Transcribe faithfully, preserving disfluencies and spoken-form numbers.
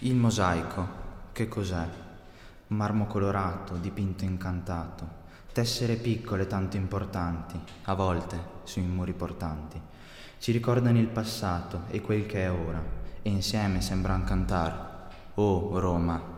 Il mosaico, che cos'è? Marmo colorato, dipinto incantato, tessere piccole tanto importanti, a volte sui muri portanti. Ci ricordano il passato e quel che è ora, e insieme sembran cantare: oh Roma,